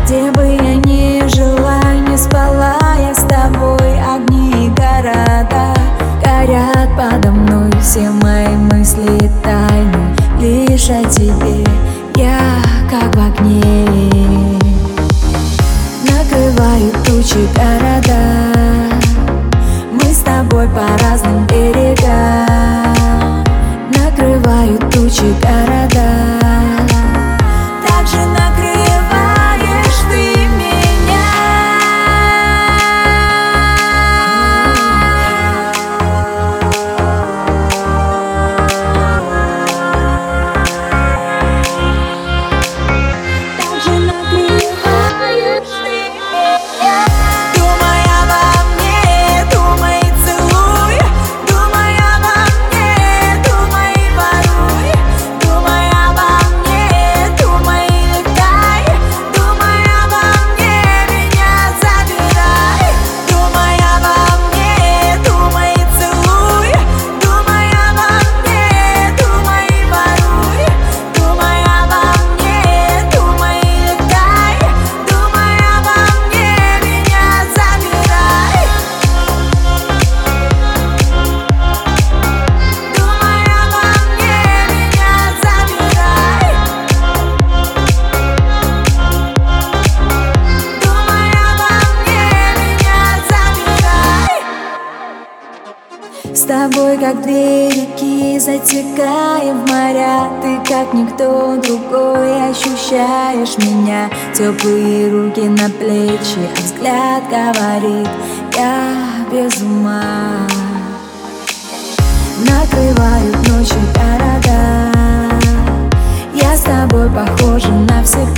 Где бы я ни жила, не спала я с тобой. Огни и города горят подо мной. Все мои мысли тайны лишь о тебе. Я как в огне. Накрывают тучи города, мы с тобой по разным берегам. Накрывают тучи города, так же накрываешь ты меня. Так же накрываешь ты меня. Думай обо мне, думай и целуй. Думай обо мне, думай и воруй. Думай обо мне, думай и летай. Думай обо мне, меня забирай. Думай обо мне, думай и целуй. Думай обо мне, думай и воруй. Думай обо мне, думай и летай. Думай обо мне, меня забирай. Думай обо мне, меня забирай. Думай обо мне, меня забирай. С тобой, как две реки, затекаем в моря. Ты, как никто другой, ощущаешь меня. Теплые руки на плечи, а взгляд говорит: я без ума. Накрывают ночи города, я с тобой похожа навсегда.